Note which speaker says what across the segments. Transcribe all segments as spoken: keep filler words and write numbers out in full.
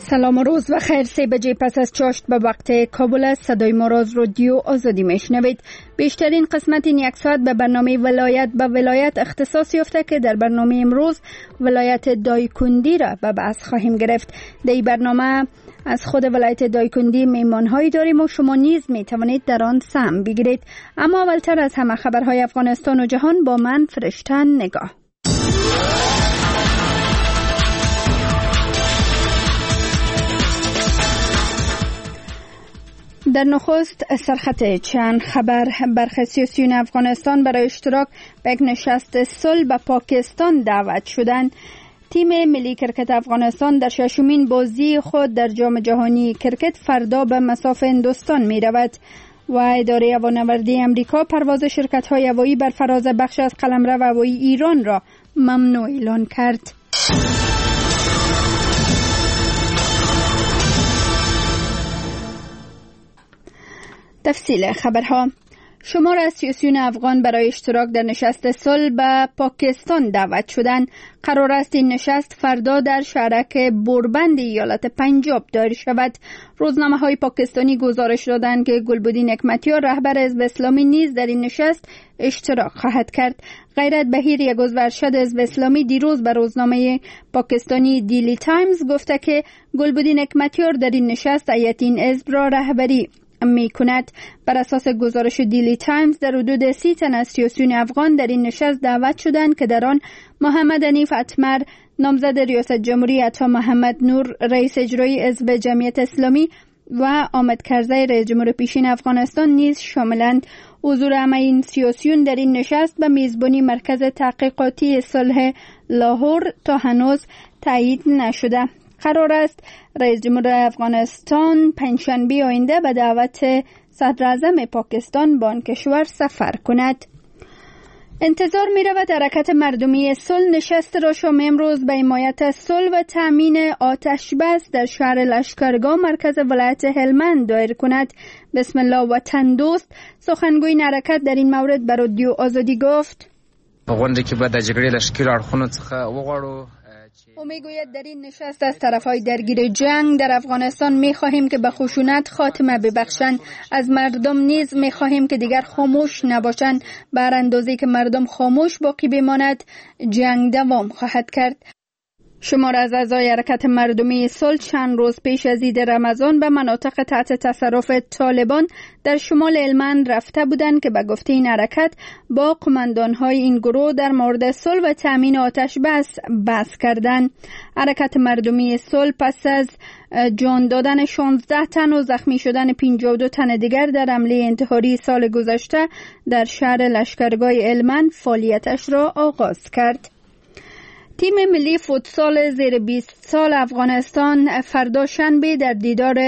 Speaker 1: سلام و روز و خیر. سه بجه پس از چاشت به وقت کابل است. صدای ما را از رادیو آزادی میشنوید. بیشترین قسمت این یک ساعت به برنامه ولایت به ولایت اختصاص یافته که در برنامه امروز ولایت دایکندی را به بحث خواهیم گرفت. در این برنامه از خود ولایت دایکندی میمانهایی داریم و شما نیز می توانید در آن سهم بگیرید. اما اولتر از همه خبرهای افغانستان و جهان با من فرشتن نگاه. در نخست سرخط چند خبر. برخی سیاسیون افغانستان برای اشتراک به یک نشست صلح به پاکستان دعوت شدند. تیم ملی کرکت افغانستان در ششمین بازی خود در جام جهانی کرکت فردا به مصاف هندوستان می رود و اداره هوانوردی امریکا پرواز شرکت‌های هوایی بر فراز بخش از قلمرو هوایی ایران را ممنوع اعلان کرد. تفصیل خبرها. شمار از سیاسیون افغان برای اشتراک در نشست صلح به پاکستان دعوت شدند. قرار است این نشست فردا در شهرک بوربند ایالت پنجاب دایر شود. روزنامه‌های پاکستانی گزارش دادند که گلبدین حکمتیار رهبر حزب اسلامی نیز در این نشست اشتراک خواهد کرد. غیرت بهیر، یک عضو ارشد حزب اسلامی، دیروز به روزنامه پاکستانی دیلی تایمز گفته که گلبدین حکمتیار در این نشست هیئت این حزب را رهبری می کند. بر اساس گزارش دیلی تایمز در حدود سی تن از سیاسیون افغان در این نشست دعوت شدند که در آن محمد حنیف اتمر نامزد ریاست جمهوری، عطا محمد نور رئیس اجرایی حزب جمعیت اسلامی و حامد کرزی رئیس جمهور پیشین افغانستان نیز شاملند. حضور همه این سیاسیون در این نشست به میزبانی مرکز تحقیقاتی صلح لاهور تا هنوز تایید نشده. قرار است رئیس جمهور افغانستان پنجشنبه آینده به دعوت صدر اعظم پاکستان به آن کشور سفر کند. انتظار می رود حرکت مردمی صلح نشست را شام امروز به حمایت صلح و تامین آتش بس در شهر لشکرگاه مرکز ولایت هلمند دایر کند. بسم الله وطن دوست سخنگوی حرکت در این مورد به رادیو آزادی گفت:
Speaker 2: غونډه کې به د جګړې لشکري اړخونو څخه وغواړو.
Speaker 1: او میگوید در این نشست از طرفهای درگیر جنگ در افغانستان میخواهیم که به خشونت خاتمه ببخشند. از مردم نیز میخواهیم که دیگر خاموش نباشند. بر اندازه‌ای که مردم خاموش باقی بماند جنگ دوام خواهد کرد. شمار از اعضای حرکت مردمی صلح چند روز پیش از عید رمضان به مناطق تحت تصرف طالبان در شمال هلمند رفته بودند که به گفته این حرکت با قماندان‌های این گروه در مورد صلح و تامین آتش بس بحث کردند. حرکت مردمی صلح پس از جان دادن شانزده تن و زخمی شدن پنجاه و دو تن دیگر در حمله انتحاری سال گذشته در شهر لشکرگاه هلمند فعالیتش را آغاز کرد. تیم ملی فوتسال زیر بیست سال افغانستان فردا شنبه در دیدار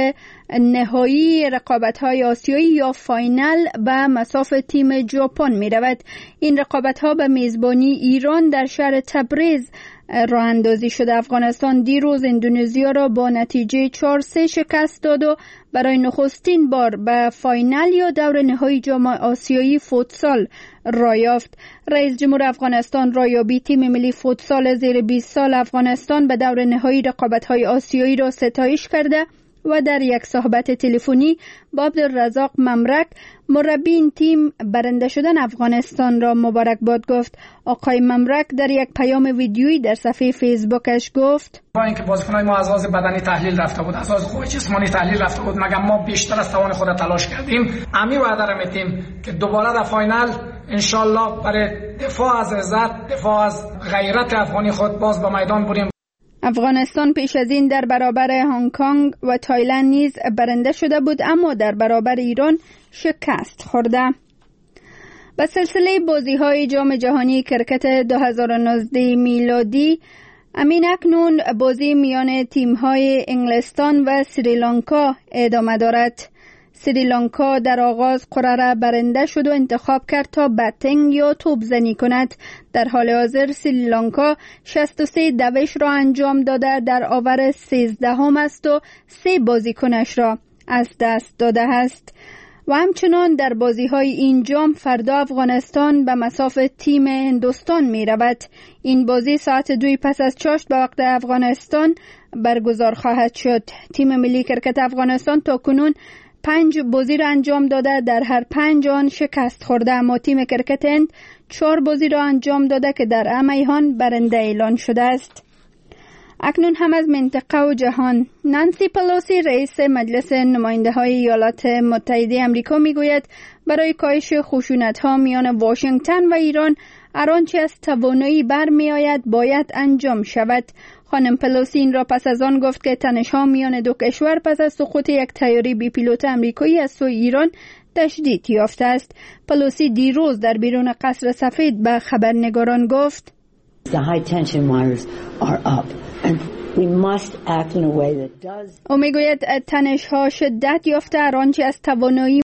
Speaker 1: نهایی رقابت‌های آسیایی یا فاینال به مصاف تیم ژاپن می رود. این رقابت‌ها به میزبانی ایران در شهر تبریز راه اندازی شده. افغانستان دیروز اندونزیا را با نتیجه چهار سه شکست داد و برای نخستین بار به فاینال یا دور نهایی جام آسیایی فوتسال راه یافت. رئیس جمهور افغانستان رایابی تیم ملی فوتسال زیر بیست سال افغانستان به دور نهایی رقابت‌های آسیایی را ستایش کرده و در یک صحبت تلفنی با عبدالرزاق ممرک مربی این تیم برنده شدن افغانستان را مبارکباد گفت. آقای ممرک در یک پیام ویدیویی در صفحه فیسبوکش گفت:
Speaker 3: با اینکه بازیکن‌های ما از لحاظ بدنی تحلیل رفته بود، از لحاظ قوه جسمانی تحلیل رفته بود، مگر ما بیشتر از توان خود تلاش کردیم. امی وعده را می‌دیم که دوباره در فاینال ان شاء الله برای دفاع از عزت، دفاع از غیرت افغانی خود باز به میدان بریم.
Speaker 1: افغانستان پیش از این در برابر هنگ کنگ و تایلند نیز برنده شده بود، اما در برابر ایران شکست خورده. به سلسله بازی‌های جام جهانی کرکت دو هزار و نوزده میلادی امین اکنون بازی میان تیم‌های انگلستان و سریلانکا ادامه دارد. سریلانکا در آغاز قرعه را برنده شد و انتخاب کرد تا بتینگ یا توپ زنی کند. در حال حاضر سریلانکا شصت و سه دوش را انجام داده در آور سیزده هم است و سه بازیکنش را از دست داده است. و همچنان در بازی های این جام فردا افغانستان به مصاف تیم هندوستان می رود. این بازی ساعت دوی پس از چاشت به وقت افغانستان برگزار خواهد شد. تیم ملی کرکت افغانستان تا کنون پنج بازی را انجام داده، در هر پنج آن شکست خورده، اما تیم کرکت هند چهار بازی را انجام داده که در همه برنده اعلان شده است. اکنون هم از منطقه و جهان. نانسی پلوسی رئیس مجلس نماینده های ایالات متحده آمریکا میگوید برای کاهش خشونت ها میان واشنگتن و ایران هر آنچه از توانایی برمی آید باید انجام شود. خانم پلوسی این را پس از آن گفت که تنش ها میان دو کشور پس از سقوط یک طیاره بی پیلوت آمریکایی از سوی ایران تشدید یافته است. پلوسی دیروز در بیرون قصر سفید به خبرنگاران گفت
Speaker 4: The high tension wires are up and we must act in a way that does.
Speaker 1: او میگوید تنش ها شدت یافته، هر آنچه از توانایی